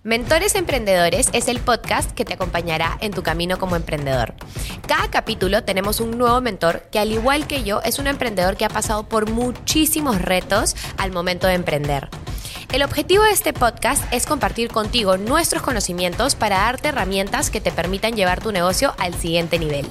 Mentores Emprendedores es el podcast que te acompañará en tu camino como emprendedor. Cada capítulo tenemos un nuevo mentor que, al igual que yo, es un emprendedor que ha pasado por muchísimos retos al momento de emprender. El objetivo de este podcast es compartir contigo nuestros conocimientos para darte herramientas que te permitan llevar tu negocio al siguiente nivel.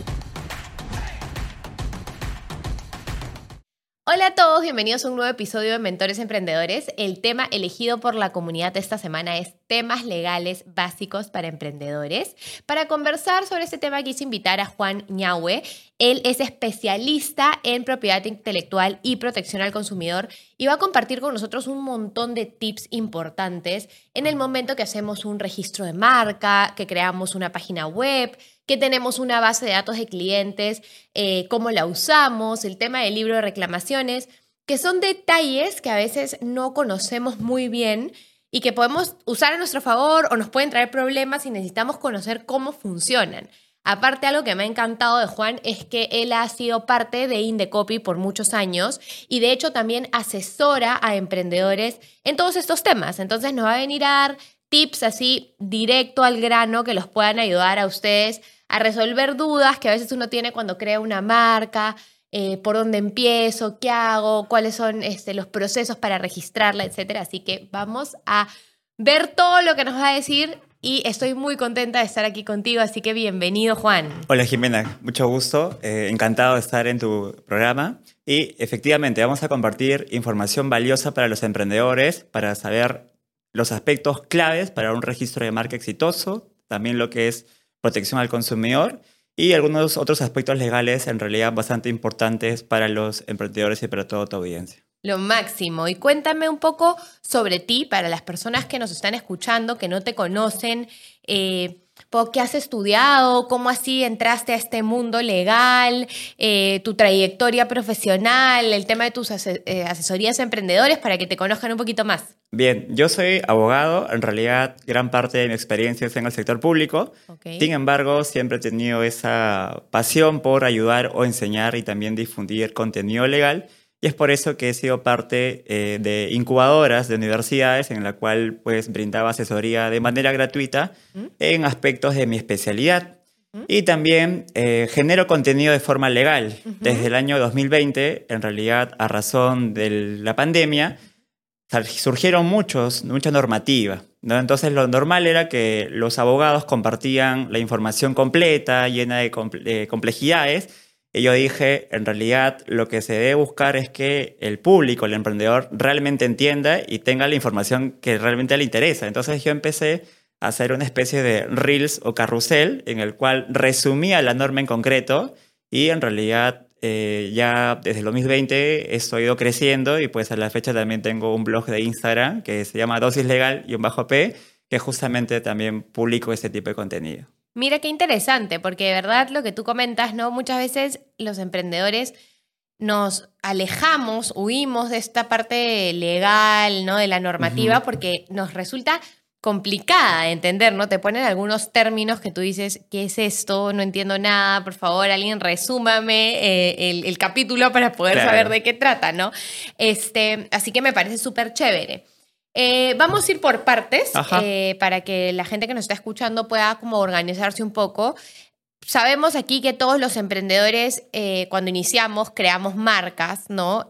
Hola a todos, bienvenidos a un nuevo episodio de Mentores Emprendedores. El tema elegido por la comunidad de esta semana es temas legales básicos para emprendedores. Para conversar sobre este tema quise invitar a Juan Ñahue. Él es especialista en propiedad intelectual y protección al consumidor y va a compartir con nosotros un montón de tips importantes en el momento que hacemos un registro de marca, que creamos una página web, que tenemos una base de datos de clientes, cómo la usamos, el tema del libro de reclamaciones, que son detalles que a veces no conocemos muy bien y que podemos usar a nuestro favor o nos pueden traer problemas y necesitamos conocer cómo funcionan. Aparte, algo que me ha encantado de Juan es que él ha sido parte de Indecopy por muchos años y de hecho también asesora a emprendedores en todos estos temas. Entonces nos va a venir a dar tips así directo al grano que los puedan ayudar a ustedes a resolver dudas que a veces uno tiene cuando crea una marca, por dónde empiezo, qué hago, cuáles son los procesos para registrarla, etc. Así que vamos a ver todo lo que nos va a decir y estoy muy contenta de estar aquí contigo, así que bienvenido, Juan. Hola, Jimena, mucho gusto, encantado de estar en tu programa y efectivamente vamos a compartir información valiosa para los emprendedores para saber los aspectos claves para un registro de marca exitoso, también lo que es protección al consumidor y algunos otros aspectos legales en realidad bastante importantes para los emprendedores y para toda tu audiencia. Lo máximo. Y cuéntame un poco sobre ti para las personas que nos están escuchando, que no te conocen, ¿qué has estudiado? ¿Cómo así entraste a este mundo legal? Tu trayectoria profesional, el tema de tus asesorías a emprendedores para que te conozcan un poquito más. Bien, yo soy abogado, en realidad gran parte de mi experiencia es en el sector público. Okay. Sin embargo, siempre he tenido esa pasión por ayudar o enseñar y también difundir contenido legal. Y es por eso que he sido parte de incubadoras de universidades en la cual pues brindaba asesoría de manera gratuita en aspectos de mi especialidad. Y también genero contenido de forma legal. Desde el año 2020, en realidad a razón de la pandemia, surgieron mucha normativa, ¿no? Entonces lo normal era que los abogados compartían la información completa, llena de complejidades. Y yo dije, en realidad lo que se debe buscar es que el público, el emprendedor, realmente entienda y tenga la información que realmente le interesa. Entonces yo empecé a hacer una especie de reels o carrusel en el cual resumía la norma en concreto y en realidad ya desde el 2020 esto ha ido creciendo y pues a la fecha también tengo un blog de Instagram que se llama dosislegal_p, que justamente también publico este tipo de contenido. Mira qué interesante, porque de verdad lo que tú comentas, ¿no? Muchas veces los emprendedores nos alejamos, huimos de esta parte legal, ¿no? De la normativa, porque nos resulta complicada de entender, ¿no? Te ponen algunos términos que tú dices, ¿qué es esto? No entiendo nada, por favor, alguien resúmame el capítulo para poder saber de qué trata, ¿no? Así que me parece súper chévere. Vamos a ir por partes para que la gente que nos está escuchando pueda como organizarse un poco. Sabemos aquí que todos los emprendedores cuando iniciamos creamos marcas, ¿no?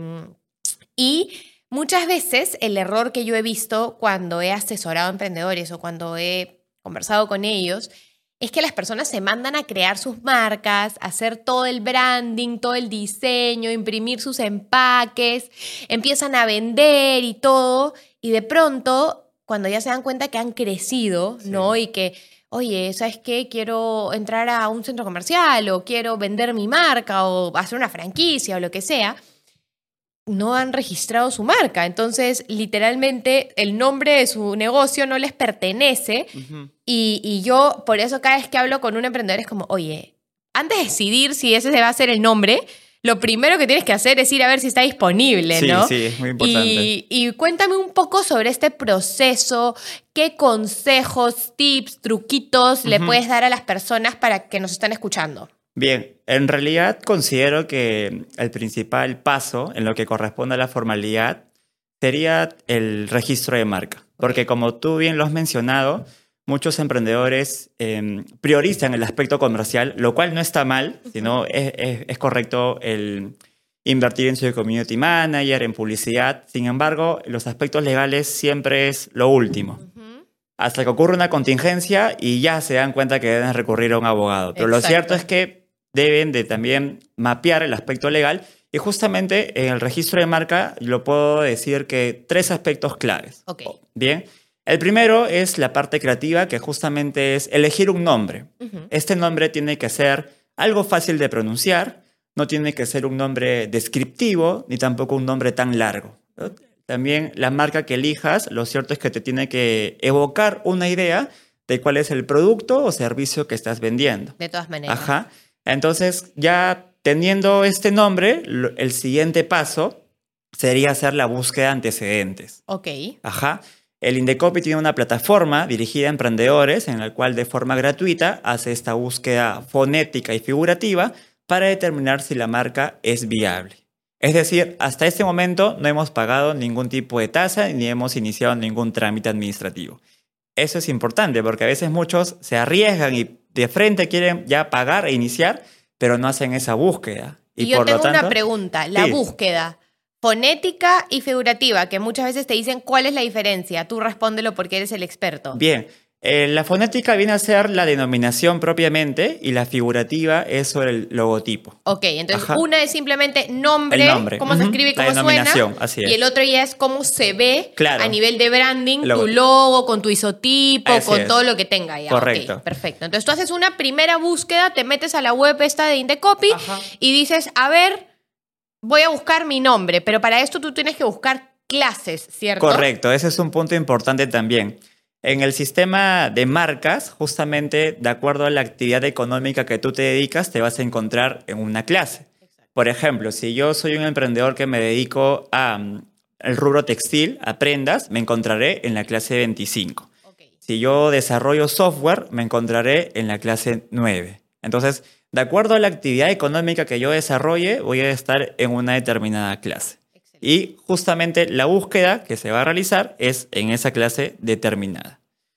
Y muchas veces el error que yo he visto cuando he asesorado a emprendedores o cuando he conversado con ellos es que las personas se mandan a crear sus marcas, a hacer todo el branding, todo el diseño, imprimir sus empaques, empiezan a vender y todo, y de pronto, cuando ya se dan cuenta que han crecido, ¿no? Y que, oye, ¿sabes qué? Quiero entrar a un centro comercial o quiero vender mi marca o hacer una franquicia o lo que sea, no han registrado su marca. Entonces, literalmente, el nombre de su negocio no les pertenece. Y yo, por eso, cada vez que hablo con un emprendedor es como, oye, antes de decidir si ese va a ser el nombre, lo primero que tienes que hacer es ir a ver si está disponible, ¿no? Sí, es muy importante. Y cuéntame un poco sobre este proceso. ¿Qué consejos, tips, truquitos le puedes dar a las personas para que nos están escuchando? Bien, en realidad considero que el principal paso en lo que corresponde a la formalidad sería el registro de marca. Porque como tú bien lo has mencionado, muchos emprendedores priorizan el aspecto comercial, lo cual no está mal, sino es correcto el invertir en su community manager, en publicidad. Sin embargo, los aspectos legales siempre es lo último. Hasta que ocurre una contingencia y ya se dan cuenta que deben recurrir a un abogado. Pero lo cierto es que deben de también mapear el aspecto legal y justamente en el registro de marca lo puedo decir que 3 aspectos claves. Okay. Bien. El primero es la parte creativa, que justamente es elegir un nombre. Este nombre tiene que ser algo fácil de pronunciar, no tiene que ser un nombre descriptivo, ni tampoco un nombre tan largo, ¿no? También la marca que elijas, lo cierto es que te tiene que evocar una idea de cuál es el producto o servicio que estás vendiendo. De todas maneras. Ajá. Entonces, ya teniendo este nombre, el siguiente paso sería hacer la búsqueda de antecedentes. Ok. Ajá. El Indecopy tiene una plataforma dirigida a emprendedores en la cual de forma gratuita hace esta búsqueda fonética y figurativa para determinar si la marca es viable. Es decir, hasta este momento no hemos pagado ningún tipo de tasa ni hemos iniciado ningún trámite administrativo. Eso es importante porque a veces muchos se arriesgan y de frente quieren ya pagar e iniciar, pero no hacen esa búsqueda. Y yo por lo tengo tanto, una pregunta. La sí. búsqueda fonética y figurativa, que muchas veces te dicen cuál es la diferencia. Tú respóndelo porque eres el experto. Bien, la fonética viene a ser la denominación propiamente y la figurativa es sobre el logotipo. Ok, entonces Ajá. una es simplemente nombre, El nombre. cómo se escribe y La cómo suena. denominación, así es. Y el otro ya es cómo se ve Claro. a nivel de branding, Logo. tu logo, con tu isotipo, Así con es. todo lo que tenga ya. Correcto. Ok, perfecto. Entonces tú haces una primera búsqueda, te metes a la web esta de Indecopy y dices, a ver, voy a buscar mi nombre, pero para esto tú tienes que buscar clases, ¿cierto? Correcto, ese es un punto importante también. En el sistema de marcas, justamente de acuerdo a la actividad económica que tú te dedicas, te vas a encontrar en una clase. Por ejemplo, si yo soy un emprendedor que me dedico al rubro textil, a prendas, me encontraré en la clase 25. Okay. Si yo desarrollo software, me encontraré en la clase 9. Entonces, de acuerdo a la actividad económica que yo desarrolle, voy a estar en una determinada clase. Y justamente la búsqueda que se va a realizar es en esa clase determinada.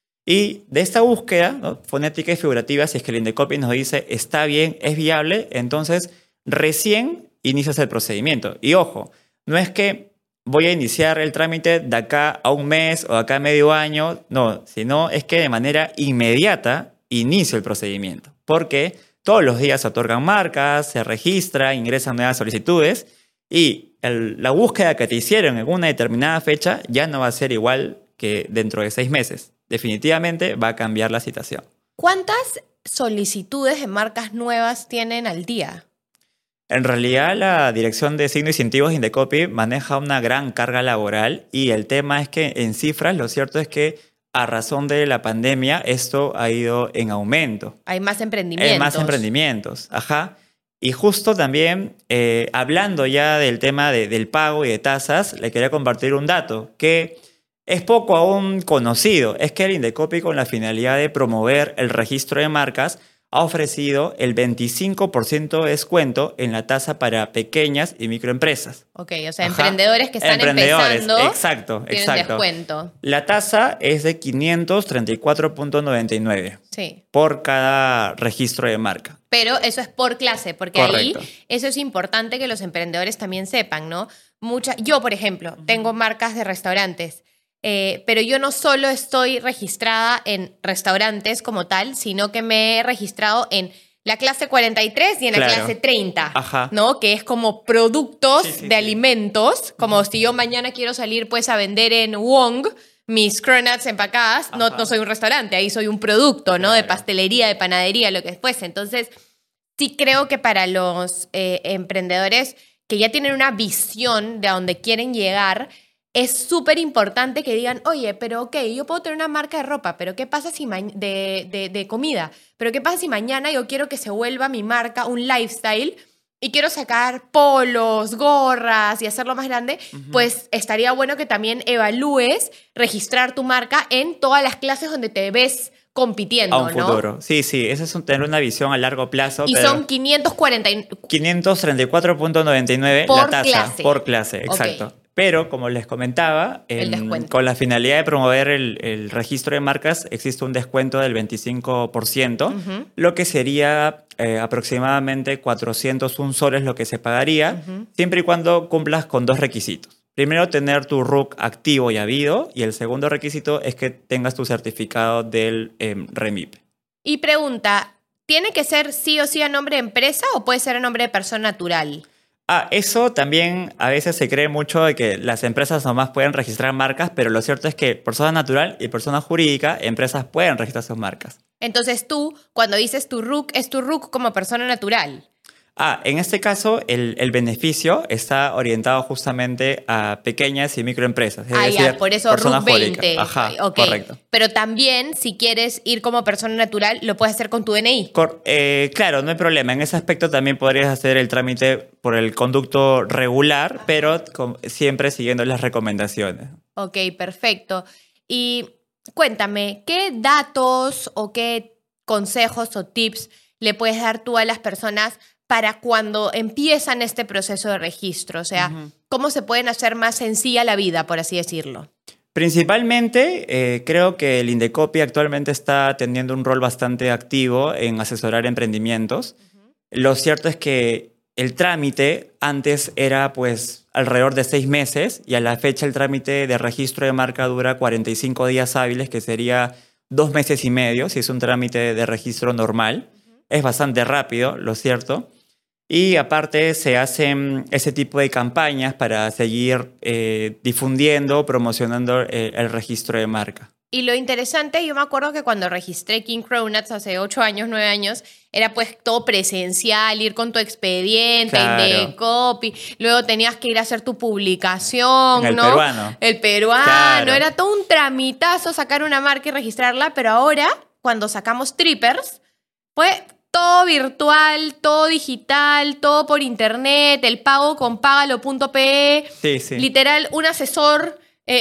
Y de esta búsqueda, ¿no?, fonética y figurativa, si es que el Indecopy nos dice está bien, es viable, entonces recién inicias el procedimiento. Y ojo, no es que voy a iniciar el trámite de acá a un mes o de acá a medio año, no, sino es que de manera inmediata inicio el procedimiento. Porque todos los días se otorgan marcas, se registra, ingresan nuevas solicitudes y la búsqueda que te hicieron en una determinada fecha ya no va a ser igual que dentro de 6 meses. Definitivamente va a cambiar la situación. ¿Cuántas solicitudes de marcas nuevas tienen al día? En realidad, la Dirección de Signos y Distintivos de Indecopy maneja una gran carga laboral y el tema es que en cifras lo cierto es que a razón de la pandemia esto ha ido en aumento. Hay más emprendimientos. Hay más emprendimientos, ajá. Y justo también, hablando ya del tema del pago y de tasas, le quería compartir un dato que es poco aún conocido. Es que el Indecopy, con la finalidad de promover el registro de marcas, ha ofrecido el 25% de descuento en la tasa para pequeñas y microempresas. Ok, o sea, Ajá. emprendedores que están empezando exacto. tienen descuento. La tasa es de 534.99 Sí. por cada registro de marca. Pero eso es por clase, porque Correcto. ahí eso es importante que los emprendedores también sepan, ¿no? Yo, por ejemplo, tengo marcas de restaurantes, pero yo no solo estoy registrada en restaurantes como tal, sino que me he registrado en la clase 43 y en la Claro. clase 30, Ajá. ¿no? Que es como productos Sí. de alimentos, como si yo mañana quiero salir pues a vender en Wong mis cronuts empacadas, no soy un restaurante, ahí soy un producto, ¿no? Claro. De pastelería, de panadería, lo que fuese. Entonces, sí creo que para los emprendedores que ya tienen una visión de a dónde quieren llegar, es súper importante que digan, oye, pero ok, yo puedo tener una marca de ropa, pero ¿qué pasa si de comida? Pero ¿qué pasa si mañana yo quiero que se vuelva mi marca un lifestyle y quiero sacar polos, gorras y hacerlo más grande? Pues estaría bueno que también evalúes registrar tu marca en todas las clases donde te ves compitiendo, A un ¿no? futuro. Sí, eso es tener una visión a largo plazo. Y pero son 534.99 534.99 por la tasa clase. por clase, Ok. exacto. Pero, como les comentaba, El descuento. con la finalidad de promover el registro de marcas, existe un descuento del 25%, lo que sería aproximadamente 401 soles lo que se pagaría, siempre y cuando cumplas con dos requisitos. Primero, tener tu RUC activo y habido, y el segundo requisito es que tengas tu certificado del REMIP. Y pregunta, ¿tiene que ser sí o sí a nombre de empresa o puede ser a nombre de persona natural? Eso también a veces se cree mucho de que las empresas nomás pueden registrar marcas, pero lo cierto es que persona natural y persona jurídica, empresas pueden registrar sus marcas. Entonces tú, cuando dices tu RUC, es tu RUC como persona natural. En este caso, el beneficio está orientado justamente a pequeñas y microempresas. Es decir, ya, por eso personas RUC 20. jurídicas. Ajá, okay. Correcto. Pero también, si quieres ir como persona natural, lo puedes hacer con tu DNI. Claro, no hay problema. En ese aspecto también podrías hacer el trámite por el conducto regular, pero siempre siguiendo las recomendaciones. Ok, perfecto. Y cuéntame, ¿qué datos o qué consejos o tips le puedes dar tú a las personas para cuando empiezan este proceso de registro? O sea, ¿cómo se pueden hacer más sencilla la vida, por así decirlo? Principalmente, creo que el Indecopi actualmente está teniendo un rol bastante activo en asesorar emprendimientos. Lo cierto es que el trámite antes era pues alrededor de 6 meses y a la fecha el trámite de registro de marca dura 45 días hábiles, que sería 2 meses y medio si es un trámite de registro normal. Es bastante rápido, lo cierto. Y aparte se hacen ese tipo de campañas para seguir difundiendo, promocionando el registro de marca. Y lo interesante, yo me acuerdo que cuando registré King Cronuts hace 8 años, 9 años, era pues todo presencial, ir con tu expediente, Claro. Indecopi, luego tenías que ir a hacer tu publicación, El ¿no? peruano. El peruano, Claro. era todo un tramitazo sacar una marca y registrarla, pero ahora, cuando sacamos Trippers, pues todo virtual, todo digital, todo por internet, el pago con pagalo.pe, Sí. literal, un asesor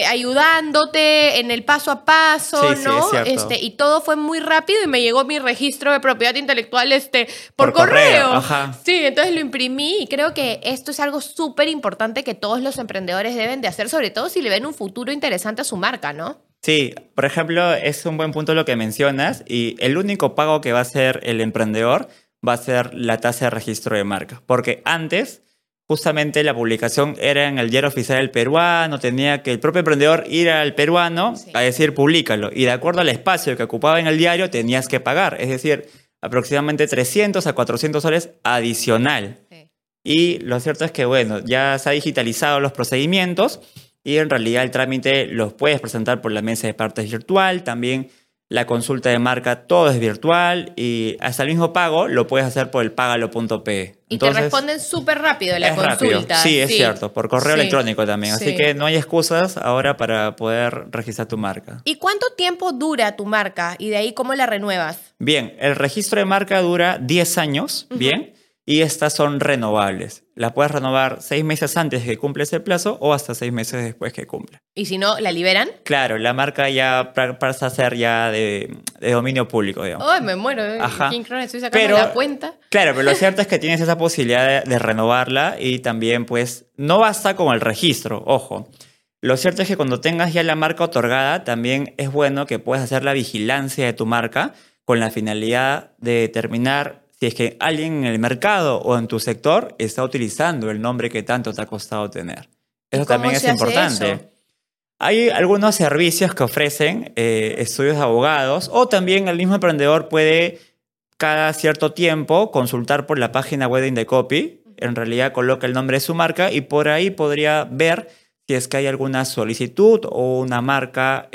ayudándote en el paso a paso, Sí, ¿no? es cierto. Y todo fue muy rápido y me llegó mi registro de propiedad intelectual por correo. Ajá. Sí, entonces lo imprimí y creo que esto es algo súper importante que todos los emprendedores deben de hacer, sobre todo si le ven un futuro interesante a su marca, ¿no? Sí, por ejemplo, es un buen punto lo que mencionas y el único pago que va a hacer el emprendedor va a ser la tasa de registro de marca. Porque antes, justamente la publicación era en el diario oficial del peruano, tenía que el propio emprendedor ir al peruano a decir públicalo y de acuerdo al espacio que ocupaba en el diario tenías que pagar, es decir, aproximadamente 300 a 400 soles adicional. Sí. Y lo cierto es que, bueno, ya se ha digitalizado los procedimientos y en realidad el trámite los puedes presentar por la mesa de partes virtual, también la consulta de marca, todo es virtual y hasta el mismo pago lo puedes hacer por el pagalo.pe. Y te responden súper rápido la es consulta. rápido. Sí, es cierto, por correo Sí. electrónico también. Así Sí. que no hay excusas ahora para poder registrar tu marca. ¿Y cuánto tiempo dura tu marca? Y de ahí, ¿cómo la renuevas? Bien, el registro de marca dura 10 años, bien, y estas son renovables. La puedes renovar 6 meses antes de que cumple ese plazo o hasta 6 meses después que cumpla. Y si no, ¿la liberan? Claro, la marca ya pasa a ser ya de dominio público, digamos. ¡Ay, me muero! Ajá. King Cronuts, estoy sacando Pero- la cuenta. Claro, pero lo cierto es que tienes esa posibilidad de renovarla y también, pues, no basta con el registro, ojo. Lo cierto es que cuando tengas ya la marca otorgada, también es bueno que puedas hacer la vigilancia de tu marca con la finalidad de determinar si es que alguien en el mercado o en tu sector está utilizando el nombre que tanto te ha costado tener. Eso cómo también es se hace importante. eso? Hay algunos servicios que ofrecen estudios de abogados o también el mismo emprendedor puede cada cierto tiempo consultar por la página web de Indecopi. En realidad coloca el nombre de su marca y por ahí podría ver si es que hay alguna solicitud o una marca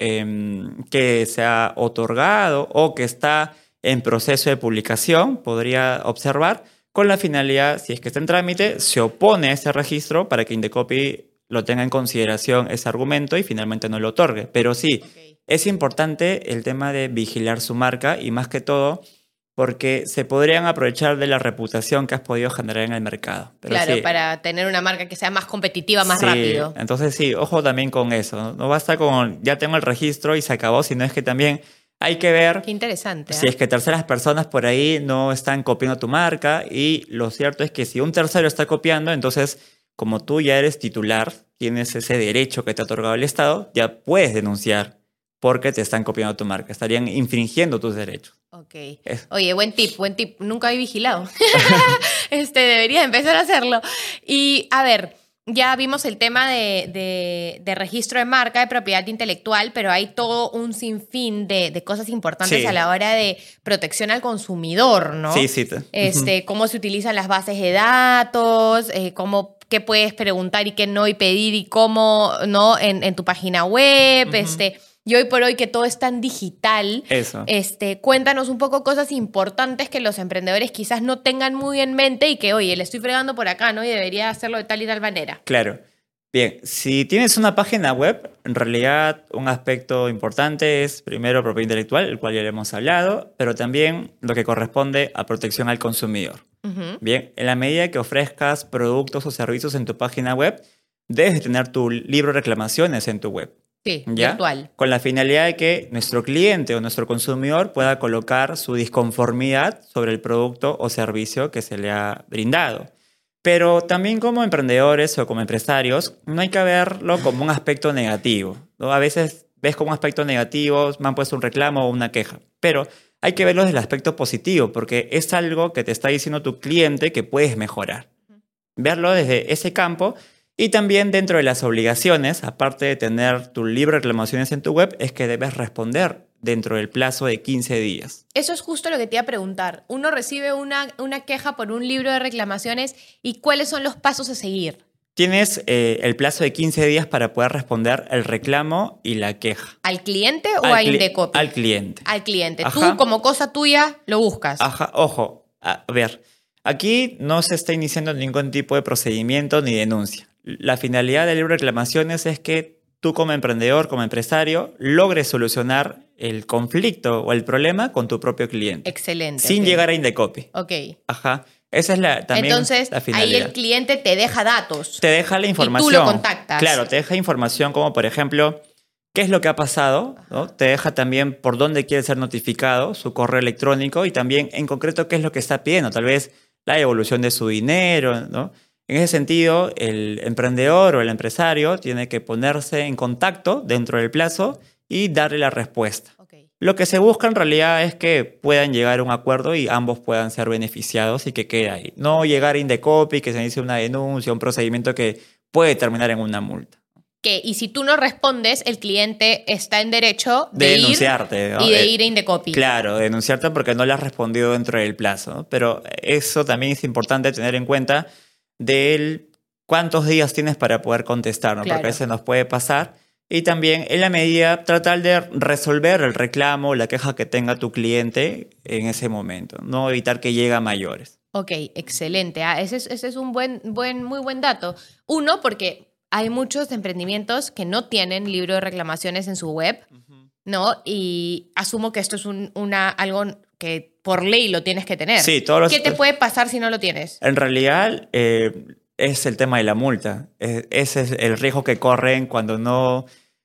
que se ha otorgado o que está en proceso de publicación, podría observar con la finalidad, si es que está en trámite, se opone a ese registro para que Indecopi lo tenga en consideración ese argumento y finalmente no lo otorgue. Pero sí, es importante el tema de vigilar su marca y más que todo porque se podrían aprovechar de la reputación que has podido generar en el mercado. Pero Claro, sí, para tener una marca que sea más competitiva, más sí, rápido. entonces sí, ojo también con eso. No basta con ya tengo el registro y se acabó, sino es que también hay que ver Qué interesante. si es que terceras personas por ahí no están copiando tu marca y lo cierto es que si un tercero está copiando, entonces como tú ya eres titular tienes ese derecho que te ha otorgado el Estado, ya puedes denunciar porque te están copiando tu marca. Estarían infringiendo tus derechos. Ok. Oye, buen tip, buen tip. Nunca he vigilado. Deberías empezar a hacerlo. Y, a ver, ya vimos el tema de registro de marca, de propiedad intelectual, pero hay todo un sinfín de cosas importantes a la hora de protección al consumidor, ¿no? Sí. Cómo se utilizan las bases de datos, qué puedes preguntar y qué no, y pedir y cómo, ¿no? En tu página web, y hoy por hoy que todo es tan digital, Eso. Cuéntanos un poco cosas importantes que los emprendedores quizás no tengan muy en mente y que, oye, le estoy fregando por acá, ¿no? Y debería hacerlo de tal y tal manera. Claro. Bien, si tienes una página web, en realidad un aspecto importante es primero propiedad intelectual, el cual ya le hemos hablado, pero también lo que corresponde a protección al consumidor. Bien, en la medida que ofrezcas productos o servicios en tu página web, debes de tener tu libro de reclamaciones en tu web. Sí, ¿Ya? virtual. Con la finalidad de que nuestro cliente o nuestro consumidor pueda colocar su disconformidad sobre el producto o servicio que se le ha brindado. Pero también como emprendedores o como empresarios, no hay que verlo como un aspecto negativo, ¿no? A veces ves como un aspecto negativo, me han puesto un reclamo o una queja, pero hay que verlo desde el aspecto positivo, porque es algo que te está diciendo tu cliente que puedes mejorar. Verlo desde ese campo. Y también dentro de las obligaciones, aparte de tener tu libro de reclamaciones en tu web, es que debes responder dentro del plazo de 15 días. Eso es justo lo que te iba a preguntar. Uno recibe una queja por un libro de reclamaciones y ¿cuáles son los pasos a seguir? Tienes el plazo de 15 días para poder responder el reclamo y la queja. ¿Al cliente o a Indecopi? Al cliente. Al cliente. Ajá. Tú, como cosa tuya, lo buscas. Ajá. Ojo, a ver, aquí no se está iniciando ningún tipo de procedimiento ni denuncia. La finalidad del libro de reclamaciones es que tú como emprendedor, como empresario, logres solucionar el conflicto o el problema con tu propio cliente. Excelente. Sin llegar a Indecopi. Ok. Ajá. Esa es también entonces, la finalidad. ahí el cliente te deja datos. Te deja la información. Y tú lo contactas. Claro, te deja información como, por ejemplo, qué es lo que ha pasado, ¿no? Te deja también por dónde quiere ser notificado, su correo electrónico y también en concreto qué es lo que está pidiendo. Tal vez la devolución de su dinero, ¿no? En ese sentido, el emprendedor o el empresario tiene que ponerse en contacto dentro del plazo y darle la respuesta. Okay. Lo que se busca en realidad es que puedan llegar a un acuerdo y ambos puedan ser beneficiados y que quede ahí. No llegar a Indecopi, que se inicie una denuncia, un procedimiento que puede terminar en una multa. Y si tú no respondes, el cliente está en derecho de denunciarte, ¿no? Y de ir a Indecopi. Claro, denunciarte porque no le has respondido dentro del plazo, ¿no? Pero eso también es importante tener en cuenta de cuántos días tienes para poder contestar, ¿no? Claro. Porque eso nos puede pasar. Y también, en la medida, tratar de resolver el reclamo, la queja que tenga tu cliente en ese momento, no evitar que llegue a mayores. Ok, excelente. Ese es un muy buen dato. Uno, porque hay muchos emprendimientos que no tienen libro de reclamaciones en su web, ¿no? Y asumo que esto es algo que por ley lo tienes que tener. Sí, ¿Qué te puede pasar si no lo tienes? En realidad, es el tema de la multa. Ese es el riesgo que corren cuando no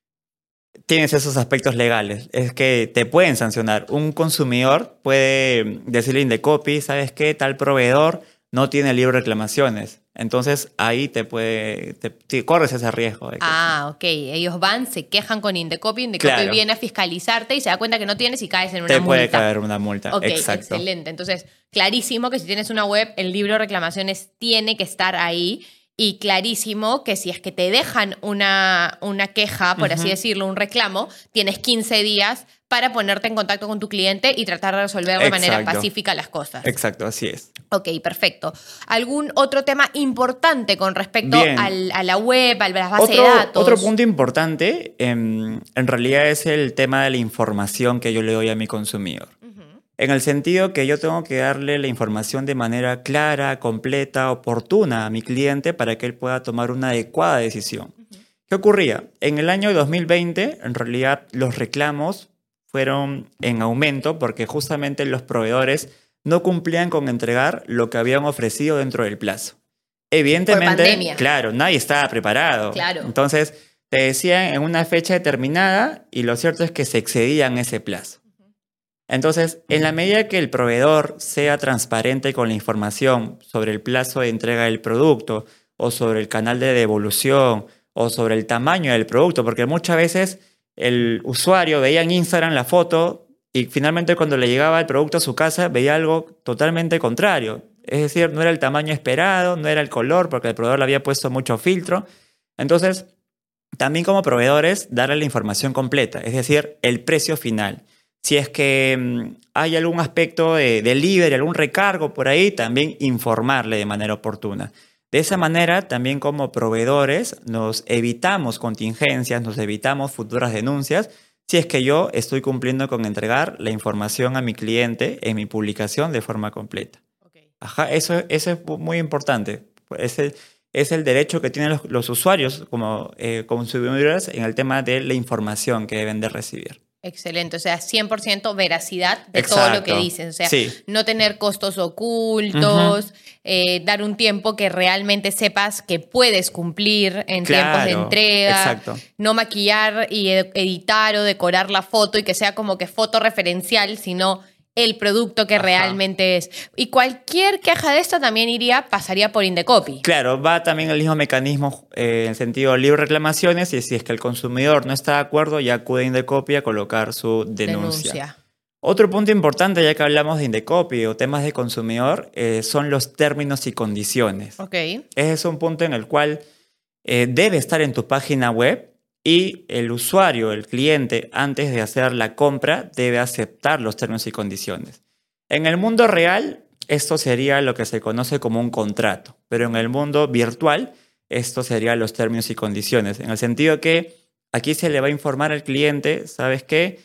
tienes esos aspectos legales. Es que te pueden sancionar. Un consumidor puede decirle a Indecopi, ¿sabes qué? Tal proveedor no tiene libro de reclamaciones. Entonces, ahí te corres ese riesgo. Ok. Ellos van, se quejan con Indecopi Claro. viene a fiscalizarte y se da cuenta que no tienes y caes en una multa. multa. Puede caer una multa, Ok, exacto. Excelente. Entonces, clarísimo que si tienes una web, el libro de reclamaciones tiene que estar ahí. Y clarísimo que si es que te dejan una queja, por así decirlo, un reclamo, tienes 15 días para ponerte en contacto con tu cliente y tratar de resolver de manera pacífica las cosas. Exacto, así es. Ok, perfecto. ¿Algún otro tema importante con respecto a la web, a las bases de datos? Otro punto importante, en realidad, es el tema de la información que yo le doy a mi consumidor. En el sentido que yo tengo que darle la información de manera clara, completa, oportuna a mi cliente para que él pueda tomar una adecuada decisión. ¿Qué ocurría? En el año 2020, en realidad, los reclamos fueron en aumento porque justamente los proveedores no cumplían con entregar lo que habían ofrecido dentro del plazo. Evidentemente, por pandemia. Claro, nadie estaba preparado. Claro. Entonces, te decían en una fecha determinada y lo cierto es que se excedían ese plazo. Entonces, en la medida que el proveedor sea transparente con la información sobre el plazo de entrega del producto o sobre el canal de devolución o sobre el tamaño del producto, porque muchas veces el usuario veía en Instagram la foto y finalmente cuando le llegaba el producto a su casa veía algo totalmente contrario. Es decir, no era el tamaño esperado, no era el color, porque el proveedor le había puesto mucho filtro. Entonces, también como proveedores, darle la información completa, es decir, el precio final. Si es que hay algún aspecto de delivery, algún recargo por ahí, también informarle de manera oportuna. De esa manera, también como proveedores, nos evitamos contingencias, nos evitamos futuras denuncias, si es que yo estoy cumpliendo con entregar la información a mi cliente en mi publicación de forma completa. Okay. Ajá, eso es muy importante. Es el derecho que tienen los usuarios como consumidores en el tema de la información que deben de recibir. Excelente, o sea, 100% veracidad de Exacto. todo lo que dicen. O sea, sí. No tener costos ocultos, dar un tiempo que realmente sepas que puedes cumplir en tiempos de entrega. Exacto. No maquillar y editar o decorar la foto y que sea como que foto referencial, sino el producto que realmente es. Y cualquier queja de esto también pasaría por Indecopy. Claro, va también el mismo mecanismo en el sentido libre reclamaciones y si es que el consumidor no está de acuerdo, ya acude a Indecopy a colocar su denuncia. Otro punto importante, ya que hablamos de Indecopy o temas de consumidor, son los términos y condiciones. Okay. Ese es un punto en el cual debe estar en tu página web y el usuario, el cliente, antes de hacer la compra, debe aceptar los términos y condiciones. En el mundo real, esto sería lo que se conoce como un contrato, pero en el mundo virtual, esto sería los términos y condiciones, en el sentido que aquí se le va a informar al cliente, ¿sabes qué?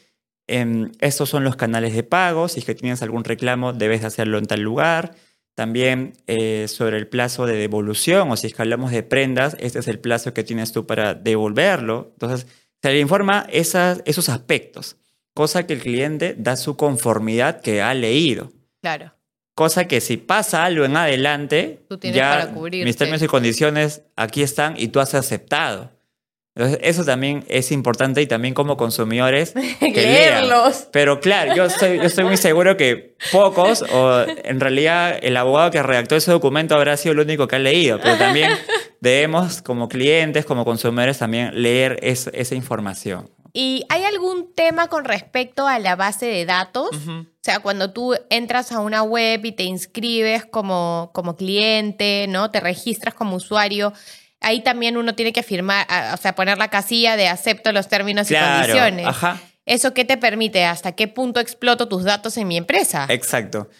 Estos son los canales de pago, si es que tienes algún reclamo, debes hacerlo en tal lugar. También sobre el plazo de devolución, o si es que hablamos de prendas, este es el plazo que tienes tú para devolverlo. Entonces, se le informa esos aspectos, cosa que el cliente da su conformidad que ha leído. Claro. Cosa que si pasa algo en adelante, tú tienes ya para cubrirte. Mis términos y condiciones aquí están y tú has aceptado. Entonces, eso también es importante y también como consumidores que leerlos. Lean. Pero claro, yo estoy muy seguro que pocos, o en realidad el abogado que redactó ese documento habrá sido el único que ha leído, pero también debemos como clientes, como consumidores también leer esa información. ¿Y hay algún tema con respecto a la base de datos? O sea, cuando tú entras a una web y te inscribes como cliente, ¿no? Te registras como usuario. Ahí también uno tiene que firmar, o sea, poner la casilla de acepto los términos y condiciones. Ajá. ¿Eso qué te permite? ¿Hasta qué punto exploto tus datos en mi empresa? Exacto.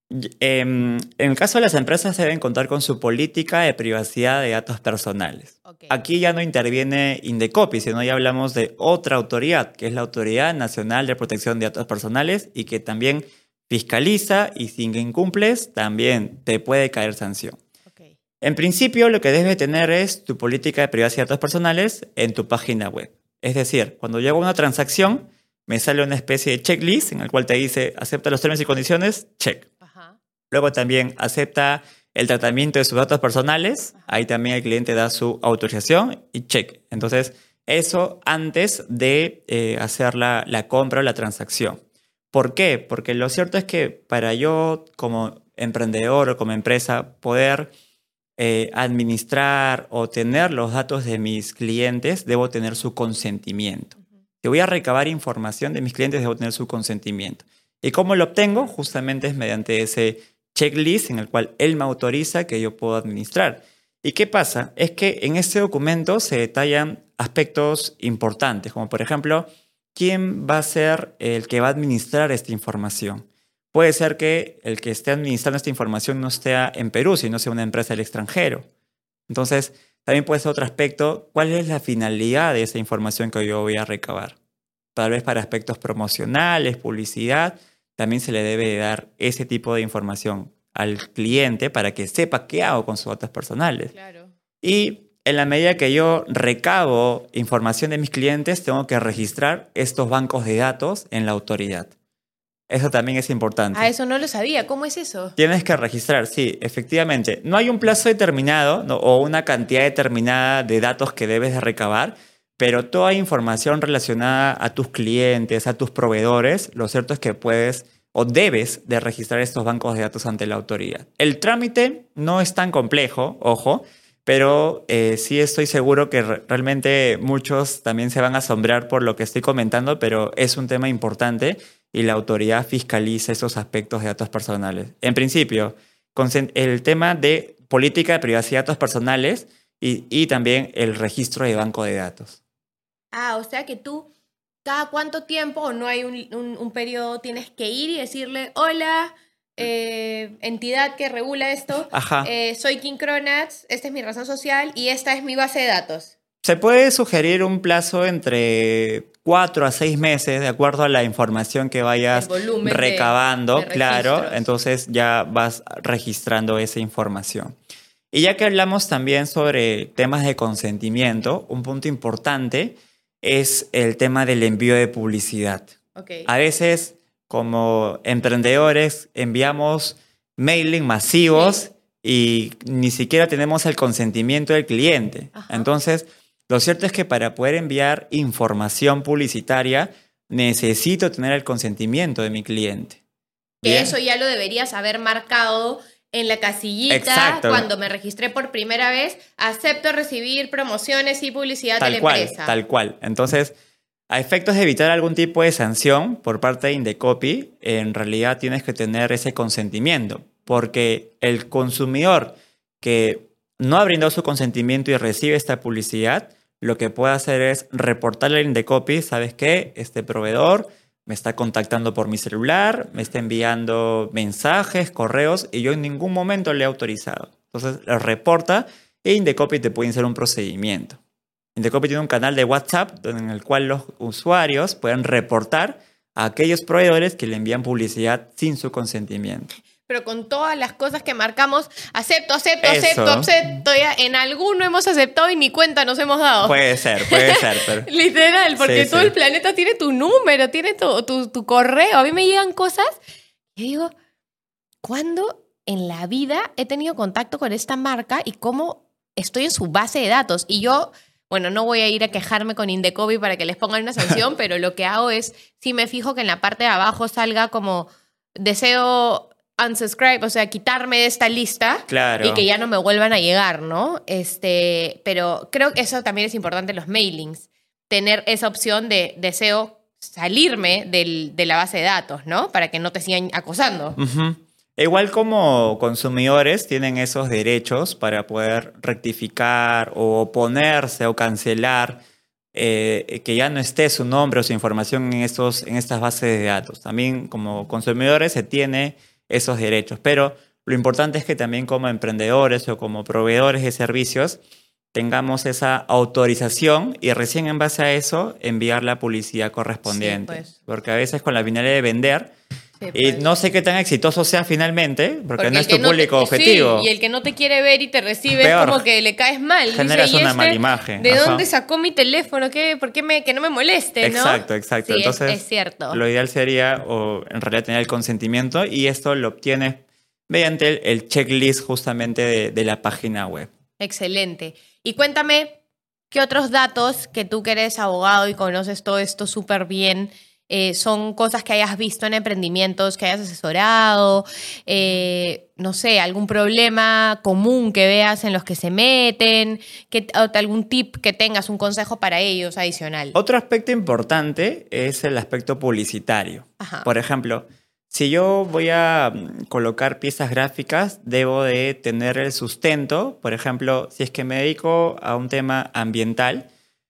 En el caso de las empresas deben contar con su política de privacidad de datos personales. Okay. Aquí ya no interviene Indecopy, sino ya hablamos de otra autoridad, que es la Autoridad Nacional de Protección de Datos Personales y que también fiscaliza y si incumples también te puede caer sanción. En principio, lo que debes tener es tu política de privacidad de datos personales en tu página web. Es decir, cuando llego a una transacción, me sale una especie de checklist en el cual te dice acepta los términos y condiciones, check. Ajá. Luego también acepta el tratamiento de sus datos personales. Ajá. Ahí también el cliente da su autorización y check. Entonces, eso antes de hacer la compra o la transacción. ¿Por qué? Porque lo cierto es que para yo como emprendedor o como empresa poder administrar o tener los datos de mis clientes, debo tener su consentimiento. Si voy a recabar información de mis clientes, debo tener su consentimiento. ¿Y cómo lo obtengo? Justamente es mediante ese checklist en el cual él me autoriza que yo puedo administrar. ¿Y qué pasa? Es que en este documento se detallan aspectos importantes, como por ejemplo, ¿quién va a ser el que va a administrar esta información? Puede ser que el que esté administrando esta información no esté en Perú, sino sea una empresa del extranjero. Entonces, también puede ser otro aspecto, ¿cuál es la finalidad de esa información que yo voy a recabar? Tal vez para aspectos promocionales, publicidad, también se le debe dar ese tipo de información al cliente para que sepa qué hago con sus datos personales. Claro. Y en la medida que yo recabo información de mis clientes, tengo que registrar estos bancos de datos en la autoridad. Eso también es importante. Ah, eso no lo sabía. ¿Cómo es eso? Tienes que registrar, sí, efectivamente. No hay un plazo determinado, ¿no? O una cantidad determinada de datos que debes de recabar, pero toda información relacionada a tus clientes, a tus proveedores, lo cierto es que puedes o debes de registrar estos bancos de datos ante la autoridad. El trámite no es tan complejo, ojo, pero sí estoy seguro que realmente muchos también se van a asombrar por lo que estoy comentando, pero es un tema importante y la autoridad fiscaliza esos aspectos de datos personales. En principio, el tema de política de privacidad de datos personales y también el registro de banco de datos. Ah, o sea que tú, ¿cada cuánto tiempo o no hay un periodo tienes que ir y decirle, hola, entidad que regula esto, soy Kim Kronatz, esta es mi razón social y esta es mi base de datos? Se puede sugerir un plazo entre 4 a 6 meses, de acuerdo a la información que vayas recabando, de claro, entonces ya vas registrando esa información. Y ya que hablamos también sobre temas de consentimiento, un punto importante es el tema del envío de publicidad. Okay. A veces, como emprendedores, enviamos mailing masivos y ni siquiera tenemos el consentimiento del cliente. Ajá. Entonces, lo cierto es que para poder enviar información publicitaria, necesito tener el consentimiento de mi cliente. Que eso ya lo deberías haber marcado en la casillita. Exacto. Cuando me registré por primera vez, acepto recibir promociones y publicidad de la empresa. Tal cual. Entonces, a efectos de evitar algún tipo de sanción por parte de Indecopi, en realidad tienes que tener ese consentimiento, porque el consumidor que no ha brindado su consentimiento y recibe esta publicidad, lo que puede hacer es reportarle al Indecopi, ¿sabes qué? Este proveedor me está contactando por mi celular, me está enviando mensajes, correos, y yo en ningún momento le he autorizado. Entonces, lo reporta e Indecopi te puede hacer un procedimiento. Indecopi tiene un canal de WhatsApp en el cual los usuarios pueden reportar a aquellos proveedores que le envían publicidad sin su consentimiento. Pero con todas las cosas que marcamos, acepto, ya en alguno hemos aceptado y ni cuenta nos hemos dado. Puede ser. Pero... Literal, porque todo el planeta tiene tu número, tiene tu correo. A mí me llegan cosas y digo, ¿cuándo en la vida he tenido contacto con esta marca y cómo estoy en su base de datos? Y yo, bueno, no voy a ir a quejarme con Indecopi para que les pongan una sanción, pero lo que hago es, si me fijo que en la parte de abajo salga como deseo unsubscribe, o sea, quitarme de esta lista. Claro. Y que ya no me vuelvan a llegar, ¿no? Pero creo que eso también es importante en los mailings, tener esa opción de deseo salirme de la base de datos, ¿no? Para que no te sigan acosando. Uh-huh. Igual como consumidores tienen esos derechos para poder rectificar o oponerse o cancelar que ya no esté su nombre o su información en estas bases de datos. También como consumidores se tiene esos derechos, pero lo importante es que también como emprendedores o como proveedores de servicios tengamos esa autorización y recién en base a eso enviar la publicidad correspondiente. Sí, pues. Porque a veces con la finalidad de vender, sí, pues. Y no sé qué tan exitoso sea finalmente, porque no es tu público objetivo. Sí, y el que no te quiere ver y te recibe es como que le caes mal. Generas una mala imagen. ¿De dónde sacó mi teléfono? ¿Por qué que no me moleste? Exacto. Sí, entonces, es cierto. Lo ideal sería, o en realidad, tener el consentimiento y esto lo obtienes mediante el checklist justamente de la página web. Excelente. Y cuéntame, ¿qué otros datos que tú que eres abogado y conoces todo esto súper bien son cosas que hayas visto en emprendimientos, que hayas asesorado? No sé, algún problema común que veas en los que se meten, algún tip que tengas, un consejo para ellos adicional. Otro aspecto importante es el aspecto publicitario. Ajá. Por ejemplo, si yo voy a colocar piezas gráficas, debo de tener el sustento. Por ejemplo, si es que me dedico a un tema ambiental,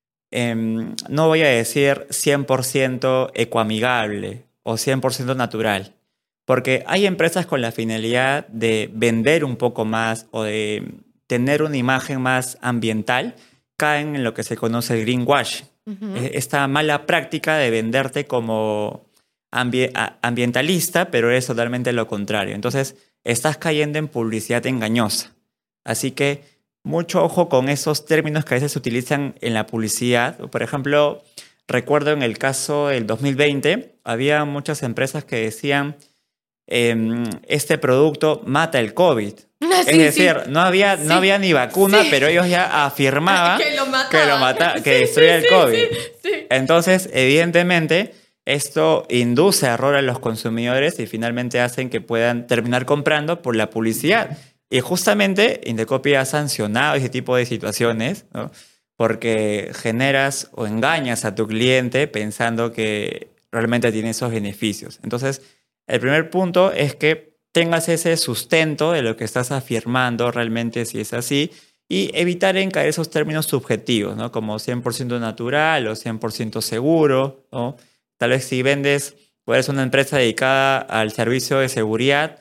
no voy a decir 100% ecoamigable o 100% natural. Porque hay empresas con la finalidad de vender un poco más o de tener una imagen más ambiental, caen en lo que se conoce el greenwashing. Uh-huh. Esta mala práctica de venderte como ambientalista, pero es totalmente lo contrario. Entonces, estás cayendo en publicidad engañosa. Así que mucho ojo con esos términos que a veces se utilizan en la publicidad. Por ejemplo, recuerdo en el caso del 2020, había muchas empresas que decían este producto mata el COVID. Es decir, no había ni vacuna, pero ellos ya afirmaban que destruía el COVID. Sí. Entonces, evidentemente, esto induce error a los consumidores y finalmente hacen que puedan terminar comprando por la publicidad. Y justamente Indecopi ha sancionado ese tipo de situaciones, ¿no? Porque generas o engañas a tu cliente pensando que realmente tiene esos beneficios. Entonces, el primer punto es que tengas ese sustento de lo que estás afirmando realmente si es así y evitar en caer esos términos subjetivos, ¿no? Como 100% natural o 100% seguro, ¿no? Tal vez si vendes o eres una empresa dedicada al servicio de seguridad,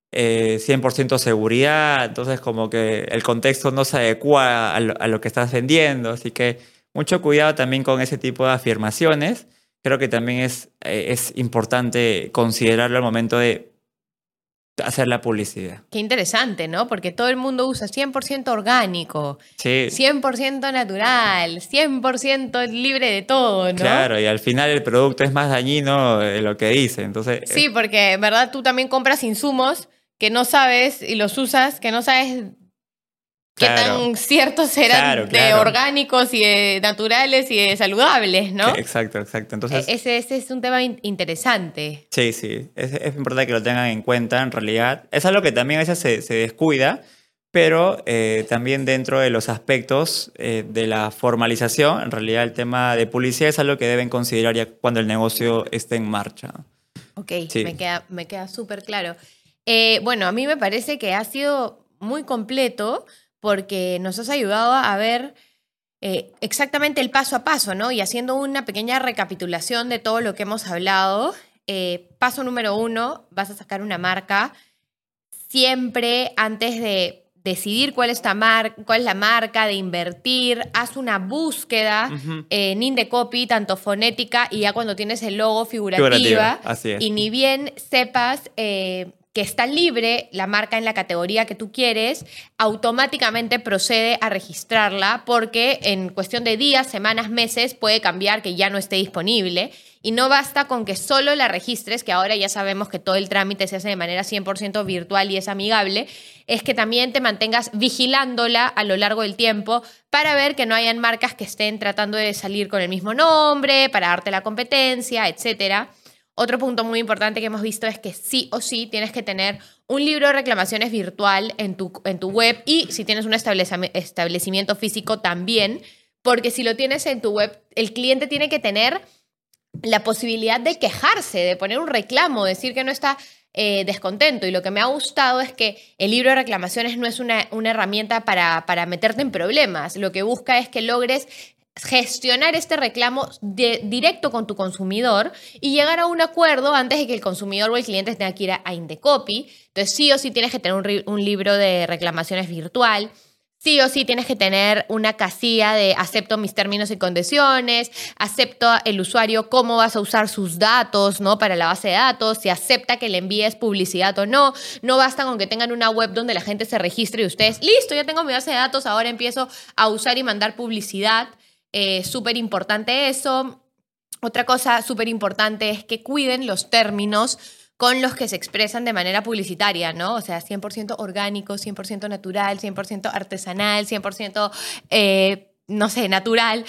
100% seguridad, entonces como que el contexto no se adecua a lo que estás vendiendo, así que mucho cuidado también con ese tipo de afirmaciones. Creo que también es importante considerarlo al momento de hacer la publicidad. Qué interesante, ¿no? Porque todo el mundo usa 100% orgánico, Sí, 100% natural, 100% libre de todo, ¿no? claro, y al final el producto es más dañino de lo que dice, entonces... Sí, porque en verdad tú también compras insumos que no sabes y los usas, que no sabes qué claro, tan ciertos serán claro, de claro. orgánicos y de naturales y de saludables, ¿no? Exacto, exacto. Entonces, Ese es un tema interesante. sí, sí, es importante que lo tengan en cuenta en realidad. Es algo que también a veces se descuida, pero también dentro de los aspectos de la formalización, en realidad el tema de publicidad es algo que deben considerar ya cuando el negocio esté en marcha. Ok, Sí. me queda súper claro. Bueno, a mí me parece que ha sido muy completo porque nos has ayudado a ver exactamente el paso a paso, ¿no? Y haciendo una pequeña recapitulación de todo lo que hemos hablado. Paso número 1, vas a sacar una marca. Siempre antes de decidir cuál es la marca, de invertir, haz una búsqueda Ujú. en Indecopy, tanto fonética y ya cuando tienes el logo Figurativa, así es. y ni bien sepas que está libre la marca en la categoría que tú quieres, automáticamente procede a registrarla porque en cuestión de días, semanas, meses puede cambiar que ya no esté disponible. Y no basta con que solo la registres, que ahora ya sabemos que todo el trámite se hace de manera 100% virtual y es amigable, es que también te mantengas vigilándola a lo largo del tiempo para ver que no hayan marcas que estén tratando de salir con el mismo nombre, para darte la competencia, etc. Otro punto muy importante que hemos visto es que sí o sí tienes que tener un libro de reclamaciones virtual en tu web y si tienes un establecimiento físico también, porque si lo tienes en tu web, el cliente tiene que tener la posibilidad de quejarse, de poner un reclamo, decir que no está descontento. Y lo que me ha gustado es que el libro de reclamaciones no es una herramienta para meterte en problemas. Lo que busca es que logres gestionar este reclamo directo con tu consumidor y llegar a un acuerdo antes de que el consumidor o el cliente tenga que ir a Indecopy. Entonces sí o sí tienes que tener un libro de reclamaciones virtual. Sí o sí tienes que tener una casilla de acepto mis términos y condiciones, acepto el usuario cómo vas a usar sus datos, ¿no? Para la base de datos, si acepta que le envíes publicidad o no. No basta con que tengan una web donde la gente se registre y ustedes, listo, ya tengo mi base de datos, ahora empiezo a usar y mandar publicidad. Súper importante eso. Otra cosa súper importante es que cuiden los términos con los que se expresan de manera publicitaria, ¿no? O sea, 100% orgánico, 100% natural, 100% artesanal, 100%, no sé, natural.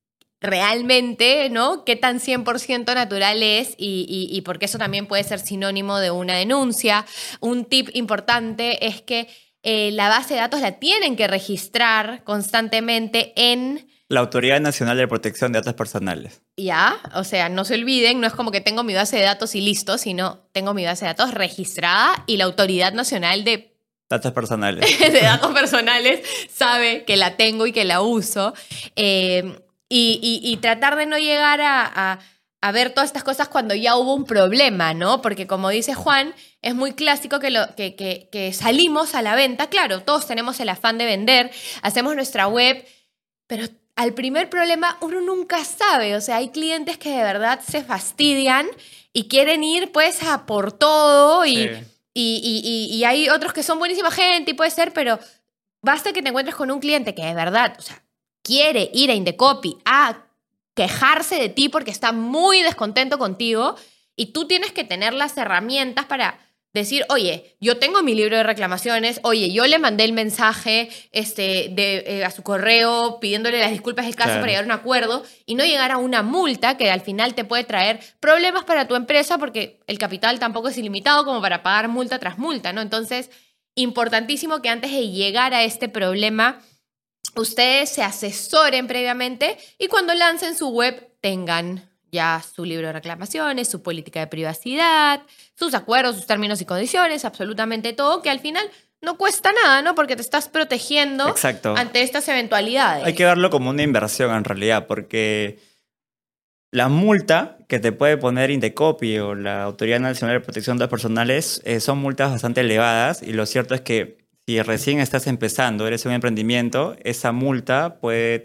Realmente, ¿no? ¿Qué tan 100% natural es? Y porque eso también puede ser sinónimo de una denuncia. Un tip importante es que la base de datos la tienen que registrar constantemente en... La Autoridad Nacional de Protección de Datos Personales. Ya, o sea, no se olviden, no es como que tengo mi base de datos y listo, sino tengo mi base de datos registrada y la Autoridad Nacional de Datos personales. de datos personales sabe que la tengo y que la uso. Y tratar de no llegar a ver todas estas cosas cuando ya hubo un problema, ¿no? Porque como dice Juan, es muy clásico que salimos a la venta. Claro, todos tenemos el afán de vender, hacemos nuestra web, pero al primer problema uno nunca sabe. O sea, hay clientes que de verdad se fastidian y quieren ir pues a por todo Sí. y hay otros que son buenísima gente y puede ser, pero basta que te encuentres con un cliente que de verdad, o sea, quiere ir a Indecopy a quejarse de ti porque está muy descontento contigo y tú tienes que tener las herramientas para decir, oye, yo tengo mi libro de reclamaciones, oye, yo le mandé el mensaje a su correo pidiéndole las disculpas del caso Claro. para llegar a un acuerdo y no llegar a una multa que al final te puede traer problemas para tu empresa porque el capital tampoco es ilimitado como para pagar multa tras multa, ¿no? Entonces, importantísimo que antes de llegar a este problema, ustedes se asesoren previamente y cuando lancen su web tengan ya su libro de reclamaciones, su política de privacidad, sus acuerdos, sus términos y condiciones, absolutamente todo, que al final no cuesta nada, ¿no? Porque te estás protegiendo Exacto. ante estas eventualidades. Hay que verlo como una inversión en realidad, porque la multa que te puede poner Indecopi o la Autoridad Nacional de Protección de Datos Personales son multas bastante elevadas y lo cierto es que si recién estás empezando, eres un emprendimiento, esa multa puede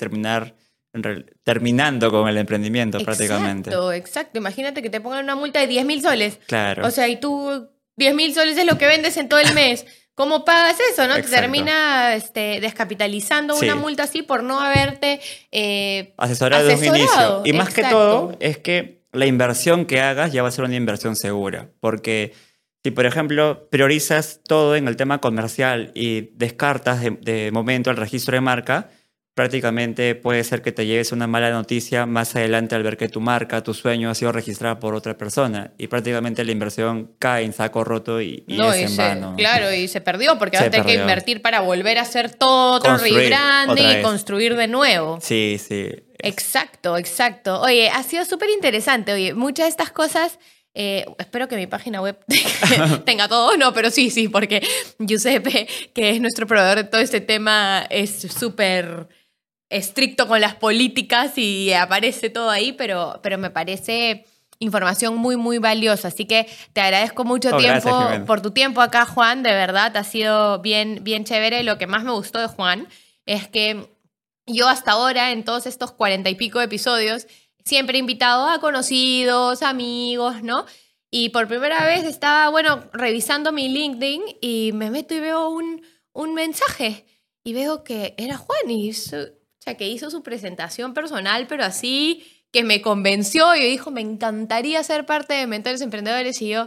terminando con el emprendimiento prácticamente. Exacto. Imagínate que te pongan una multa de 10.000 soles. Claro. O sea, y tú 10.000 soles es lo que vendes en todo el mes. ¿Cómo pagas eso, no? Te termina descapitalizando una multa así por no haberte asesorado desde un inicio. Y más que todo es que la inversión que hagas ya va a ser una inversión segura. Porque si, por ejemplo, priorizas todo en el tema comercial y descartas de momento el registro de marca, prácticamente puede ser que te lleves una mala noticia más adelante al ver que tu marca, tu sueño ha sido registrada por otra persona y prácticamente la inversión cae en saco roto y es en vano. Claro, y se perdió porque vas a tener que invertir para volver a hacer todo otro rebranding y construir de nuevo. Sí. Exacto. Oye, ha sido súper interesante. Oye, muchas de estas cosas... espero que mi página web tenga todo, no, pero sí, porque Giuseppe, que es nuestro proveedor de todo este tema, es súper estricto con las políticas y aparece todo ahí, pero me parece información muy, muy valiosa. Así que te agradezco mucho por tu tiempo acá, Juan. De verdad, ha sido bien, bien chévere. Lo que más me gustó de Juan es que yo hasta ahora, en todos estos 40 y pico episodios, siempre he invitado a conocidos, amigos, ¿no? Y por primera vez estaba, revisando mi LinkedIn y me meto y veo un mensaje. Y veo que era Juan que hizo su presentación personal, pero así que me convenció y dijo, me encantaría ser parte de Mentores Emprendedores. Y yo,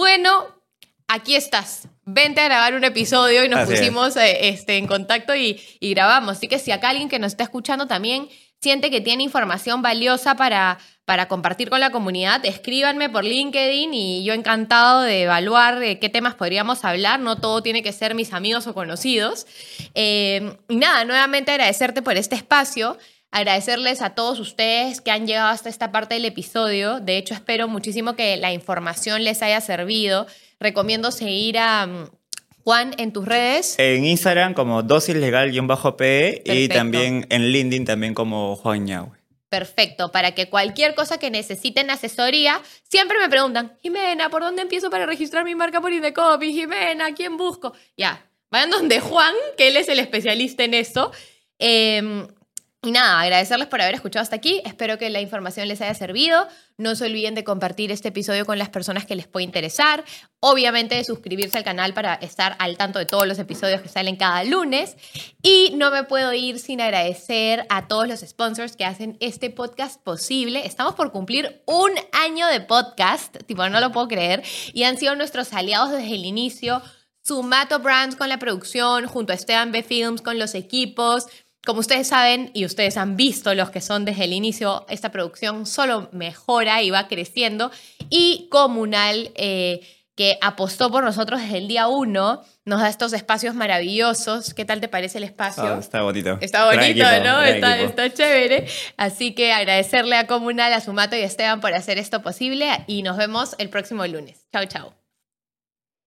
aquí estás. Vente a grabar un episodio y nos pusimos en contacto y grabamos. Así que si acá alguien que nos está escuchando también siente que tiene información valiosa para compartir con la comunidad, escríbanme por LinkedIn y yo encantado de evaluar qué temas podríamos hablar. No todo tiene que ser mis amigos o conocidos. Y nada, nuevamente agradecerte por este espacio, agradecerles a todos ustedes que han llegado hasta esta parte del episodio. De hecho, espero muchísimo que la información les haya servido. Recomiendo seguir a... Juan, en tus redes. En Instagram como dosislegal_pe y también en LinkedIn también como Juan Ñahue. Perfecto, para que cualquier cosa que necesiten asesoría, siempre me preguntan, Jimena, ¿por dónde empiezo para registrar mi marca por Indecopi? Jimena, ¿a quién busco? Ya, vayan donde Juan, que él es el especialista en eso. Y nada, agradecerles por haber escuchado hasta aquí. Espero que la información les haya servido. No se olviden de compartir este episodio con las personas que les puede interesar. Obviamente de suscribirse al canal para estar al tanto de todos los episodios que salen cada lunes. Y no me puedo ir sin agradecer a todos los sponsors que hacen este podcast posible. Estamos por cumplir 1 año de podcast, no lo puedo creer. Y han sido nuestros aliados desde el inicio. Sumato Brands con la producción, junto a Esteban B Films con los equipos. Como ustedes saben y ustedes han visto los que son desde el inicio, esta producción solo mejora y va creciendo. Y Comunal, que apostó por nosotros desde el día 1, nos da estos espacios maravillosos. ¿Qué tal te parece el espacio? Está bonito. Está bonito, ¿no? Está chévere. Así que agradecerle a Comunal, a Sumato y a Esteban por hacer esto posible y nos vemos el próximo lunes. Chao, chao.